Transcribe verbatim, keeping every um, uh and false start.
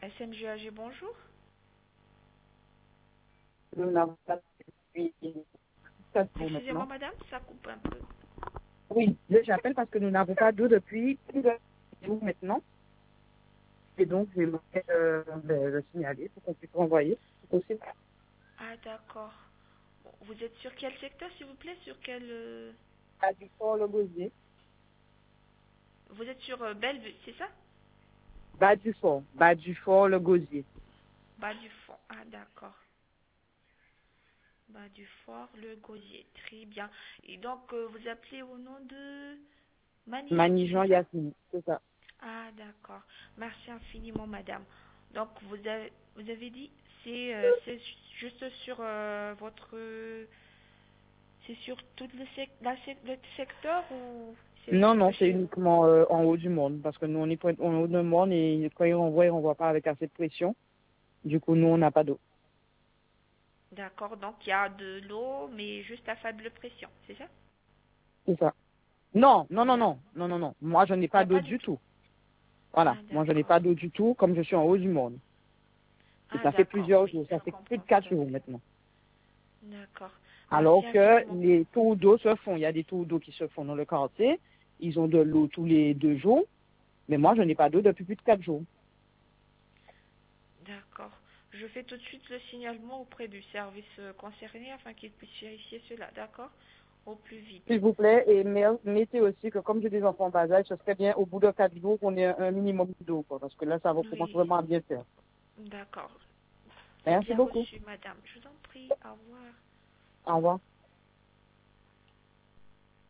S M G A G, bonjour. Nous n'avons pas depuis quatre jours Excusez-moi, maintenant. madame, ça coupe un peu. Oui, je- j'appelle parce que nous n'avons pas d'eau depuis plus de jours maintenant. Et donc, je vais euh, ben, le signaler pour qu'on puisse renvoyer. C'est possible. Ah, d'accord. Vous êtes sur quel secteur, s'il vous plaît? Sur quel... euh, Bas du fort, le gosier. Vous êtes sur euh, Bellevue, c'est ça? Bas du fort. Bas du fort, le gosier. Bas du fort. Ah, d'accord. Bas du fort, le gosier. Très bien. Et donc, euh, vous appelez au nom de Manigeon, Manigeant c'est ça? Yasmine, c'est ça. Ah, d'accord. Merci infiniment, madame. Donc, vous avez, vous avez dit, c'est euh, c'est juste sur euh, votre... C'est sur tout le, sec- la sec- le secteur ou c'est Non, juste non, c'est chez vous? uniquement euh, en haut du monde. Parce que nous, on est point- en haut du monde et quand ils renvoient, ils ne renvoient pas avec assez de pression. Du coup, nous, on n'a pas d'eau. D'accord, donc il y a de l'eau, mais juste à faible pression, c'est ça? C'est ça. Non, non, non, D'ac- non. Non, non, non. Moi, je n'ai Il n'y pas a d'eau pas du du tout. tout. Voilà. Ah, Moi, je n'ai d'accord. pas d'eau du tout, comme je suis en haut du monde. Et Ah, ça fait d'accord, plusieurs oui, jours. je Ça fait plus comprends de quatre tout à jours fait. maintenant. D'accord. Alors Merci que infiniment. les tours d'eau se font. Il y a des tours d'eau qui se font dans le quartier. Ils ont de l'eau tous les deux jours. Mais moi, je n'ai pas d'eau depuis plus de quatre jours. D'accord. Je fais tout de suite le signalement auprès du service euh, concerné afin qu'il puisse vérifier cela, d'accord? Au plus vite. S'il vous plaît, et me- mettez aussi que comme j'ai des enfants en bas âge, ce serait bien au bout de quatre jours qu'on ait un minimum d'eau, quoi, parce que là, ça va commencer Oui, vraiment à bien faire. d'accord. C'est Merci bien beaucoup. reçu, madame. Je vous en prie. Au revoir. Au revoir.